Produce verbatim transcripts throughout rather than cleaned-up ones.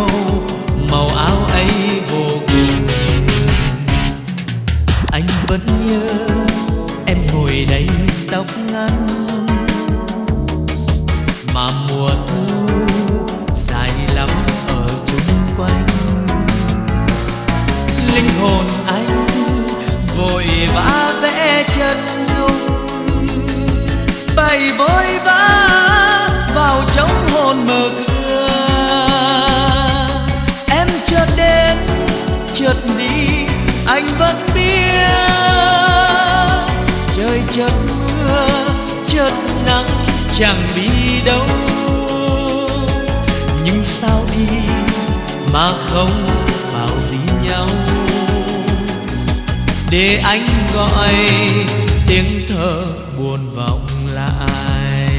yêu màu áo ấy vô cùng. Anh vẫn nhớ em ngồi đây tóc ngắn, mà mùa thu dài lắm ở chung quanh. Linh hồn anh vội vã vẽ chân dung, bay vội vã vào trong hồn mơ ước. Em chợt đến chợt đi anh vẫn biết, trời chợt mưa chợt nắng chẳng đi đâu. Nhưng sao đi mà không bảo gì nhau, để anh gọi tiếng thở buồn vọng lại.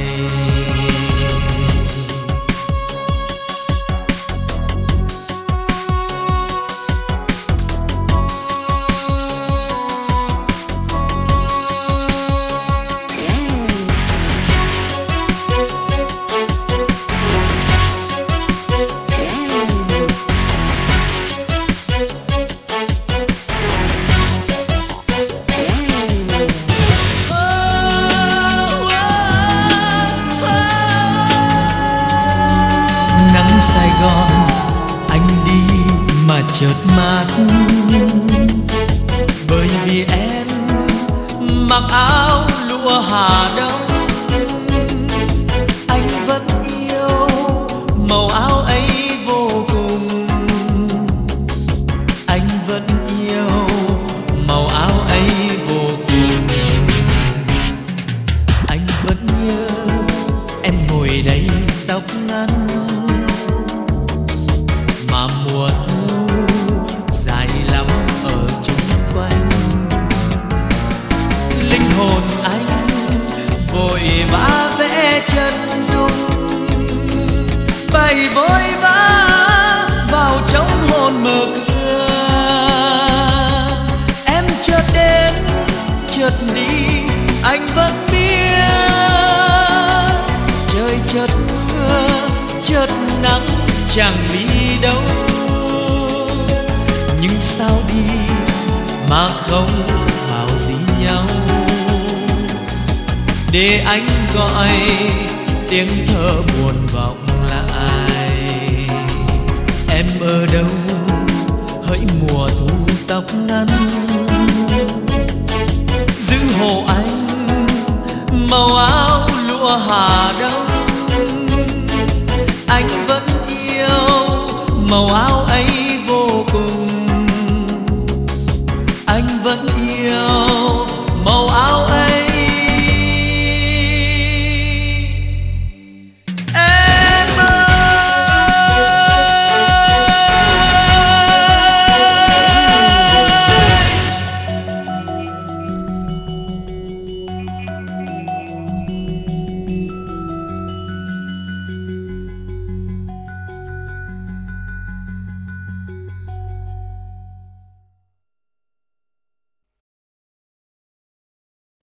Sài Gòn anh đi mà chợt mát, bởi vì em mặc áo lụa Hà Đông. Anh vẫn yêu màu áo ấy vô cùng, anh vẫn yêu màu áo ấy vô cùng. Anh vẫn nhớ em ngồi đây tóc ngắn, mà mùa thu dài lắm ở chung quanh. Linh hồn anh vội vã vẽ chân dung, bay vội vã vào trong hồn mơ ước. Em chợt đến chợt đi anh vẫn biết, trời chợt mưa chợt nắng chẳng đi đâu. Nhưng sao đi mà không bảo gì nhau, để anh gọi tiếng thở buồn vọng lại. Em ở đâu hỡi mùa thu tóc ngắn, giữ hộ anh màu áo lụa Hà Đông. Anh vẫn yêu màu áo ấy